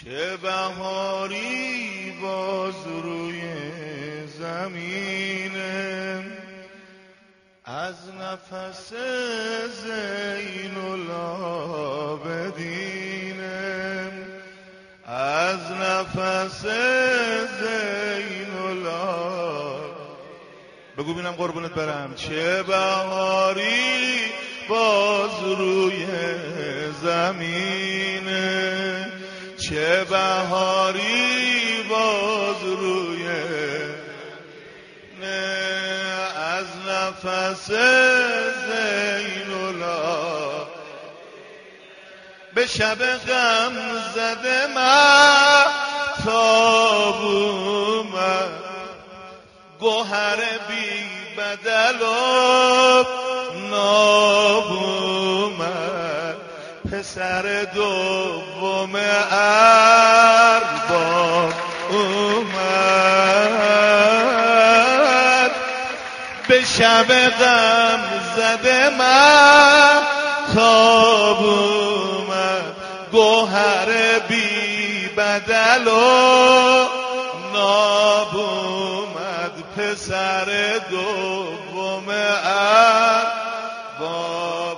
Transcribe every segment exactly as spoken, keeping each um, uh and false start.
چه بهاری باز روی زمینه، از نفس زین العابدینه، از نفس زین العابدینه. بگو بینم قربونت برم. چه بهاری باز روی زمینه، چه بهاری باز روی نه، از نفس زین العابدین به شب غم زده مهتاب اومد، گوهر بی بدل و ناب اومد، پسر دوم ارباب اومد، به شب غم زده مهتاب اومد، گوهر بی بدل و ناب اومد، پسر دوم ارباب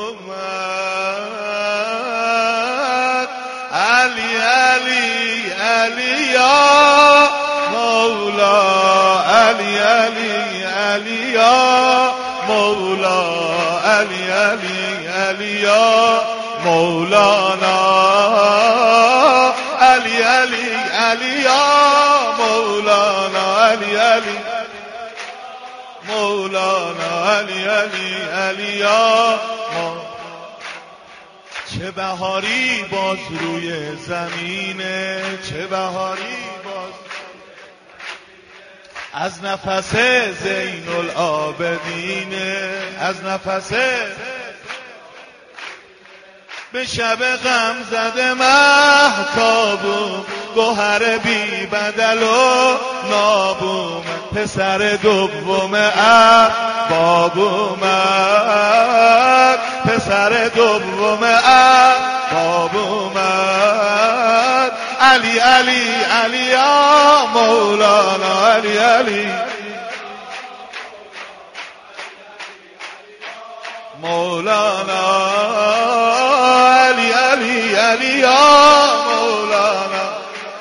اومد. علی علی علی یا مولا، علی علی علی یا مولا، علی علی علی یا مولانا، علی علی علی یا مولانا، علی علی مولانا، علی علی علی یا مولانا. چه بهاری باز روی زمینه، چه بهاری باز از نفس زین العابدینه، از نفس به شب غم زده مهتاب، گوهر بی بدل و ناب اومد، پسر دوم ارباب اومد، پسر دوم ارباب اومد. علی علی علی یا مولانا، علی علی مولانا، علی علی علی یا مولانا،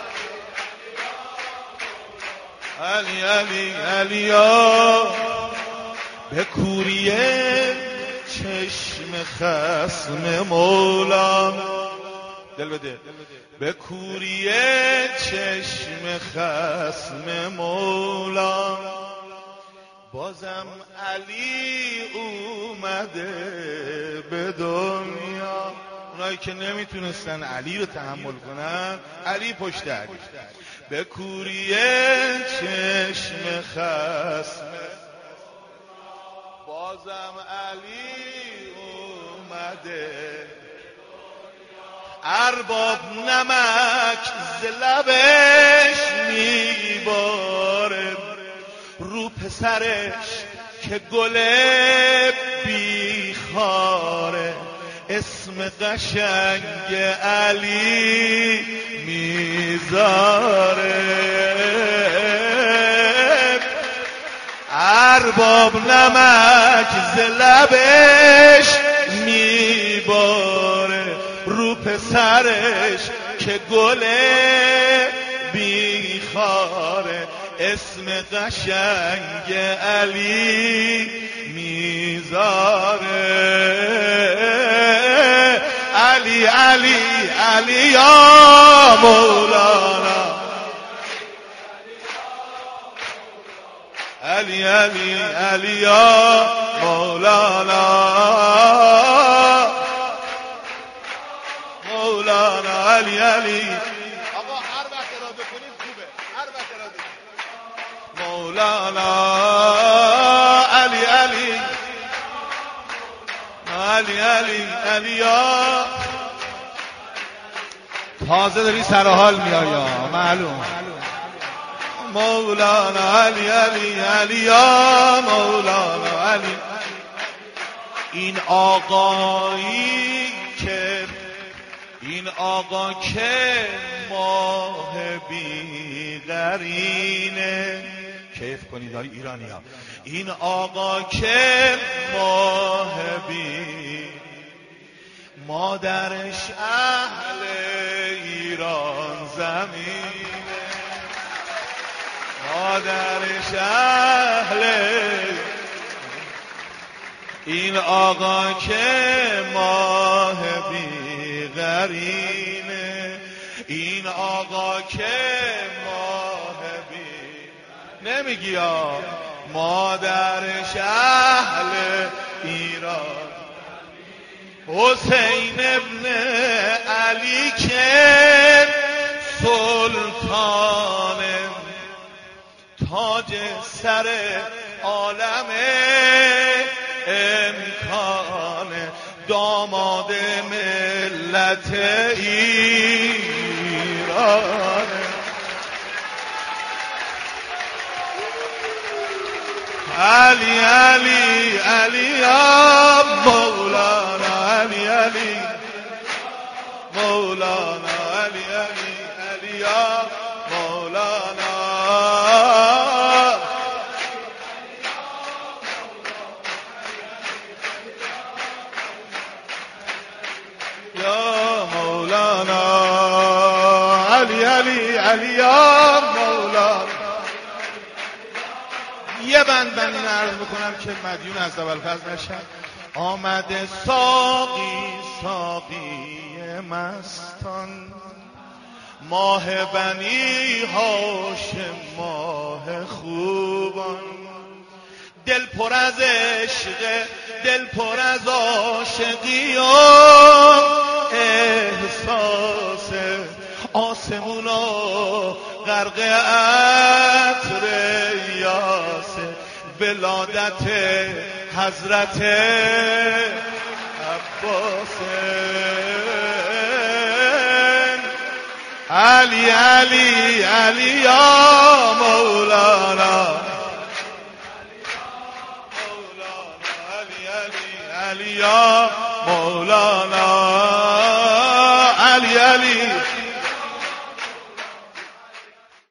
علی علی علی یا. به کوریه چشم خصم مولانا، دل بده، به کوریه چشم خصم مولانا، بازم علی اومده به دنیا. اونایی که نمیتونستن علی رو تحمل کنن، علی پشت علی. به کوریه چشم خصم، بازم علی اومده. ارباب نمک ز لبش میباره، رو پسرش که گل بیخاره، اسم قشنگ علی میذاره. ارباب نمک ز لبش میباره، رو پسرش که گل بیخاره، اسم قشنگ علی میذاره. علی علی علی یا مولانا، علی علی علی یا مولانا، مولانا، علی علی. آقا هر وقت اراده کنید خوبه، هر وقت اراده کنید. مولانا، علی علی علی علی علی یا. تازه داری سر حال میای یا معلوم. مولانا، علی علی علی یا مولانا، علی. این آقایی که این آقا که ماه بی قرینه. کیف کنید های ایرانی ها. این آقا که ماه بی مادرش اهل ایران زمینه، مادرش اهل. این آقا که ماه بی قرینه، این آقا که ماه بی نمیگی ها، مادرش اهل ایران. حسین ابن علی که سلطان تاج سر عالم امکان، داماد ملت ایران. علی علی علی یا مولانا، علی علی مولانا، علی علی علی یا مولانا. یا مولانا علی علی علی یا مولانا. یه بند بند این عرض بکنم که مدیون از ابوالفضل نشم. آمده ساقی ساقی مستان، ماه بنی هاشم ماه خوبان. دل پر از عشق، دل پر از عاشقی و احساس، آسمونا غرق عطر یاسه، ولادت حضرت عباس. علی علی علی یا مولانا، علی علی علی یا مولانا.